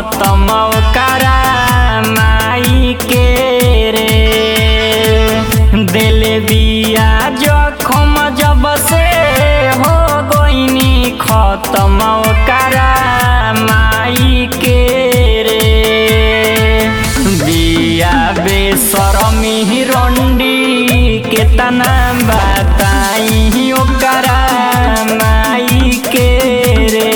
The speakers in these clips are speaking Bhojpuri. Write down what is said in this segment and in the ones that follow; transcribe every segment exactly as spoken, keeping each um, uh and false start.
खत्म ओकरा माई के रे। दिल बिया जखम जब से हो गईनी खत्म ओकरा माई के रे। बिया बेशरमी रंडी केतना बताई ओकरा माई के रे।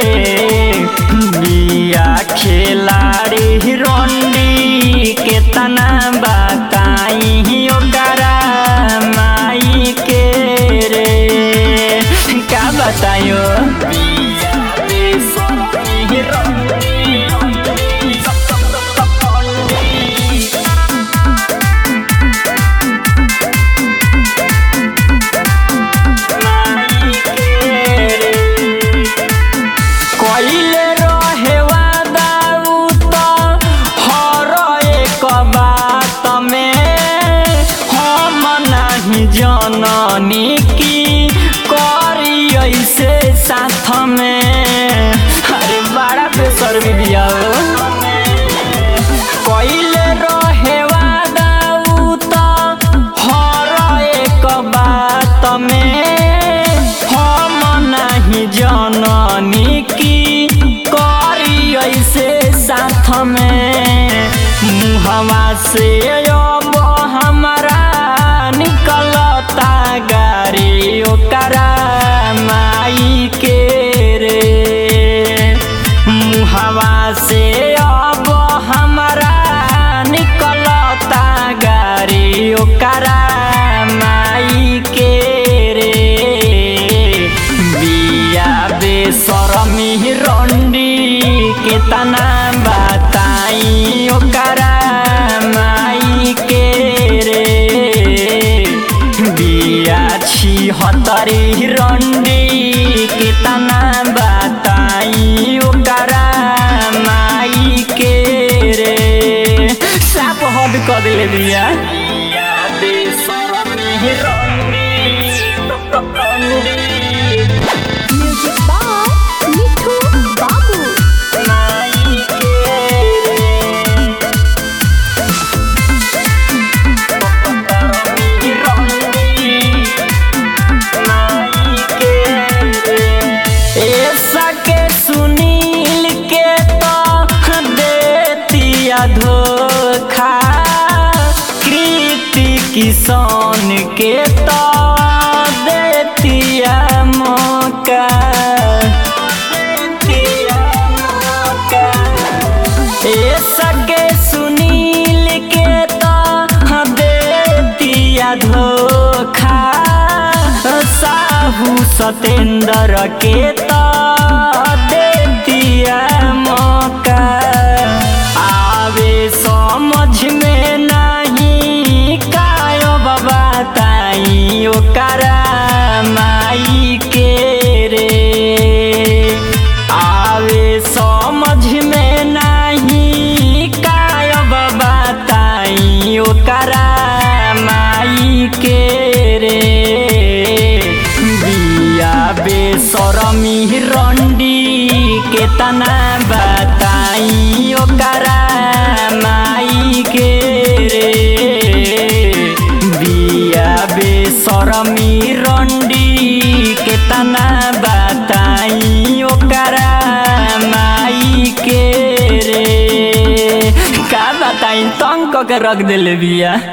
बिया खिलाड़ी रंडी केतना बताई ओकरा माई के रे। का बतायो बिया बेशरमी रंडी जननी की करी ऐसे साथ में। अरे बड़ा बेशर्मी बिया कइले रहे वादा उ त हर एक बात में। हम नहीं जननी की करी ऐसे साथ में। मुहवा से अब हमारा निकलता गारी ओकरा माई के रे। मुहवा से अब हमारा निकलता गारी ओकरा माई के रे। बिया बेशरमी रंडी केतना बताई ओकरा माई के रे। बिया छिहत्तरी रंडी केतना बताई ओकरा माई के रे। साप हद कर दिले बिया बेशरमी रंडी। म्यूजिक बाय मिठू बाबू। धोखा कृति किसान के तो देतिया मौका। ए सके सुनील के तो देतिया धोखा। साहू सतेंद्र के तो देतिया मौका। समझ में नहीं कायो बताई ओकरा माई के रे। आवे समझ में नहीं कायो बताई ओकरा माई के रे। बिया बेशरमी रंडी केतना बताई ओकरा माई के रे। बिया बेशरमी रंडी केतना बताई ओकरा माई के रे। का बताई तंग के रख दिले बिया।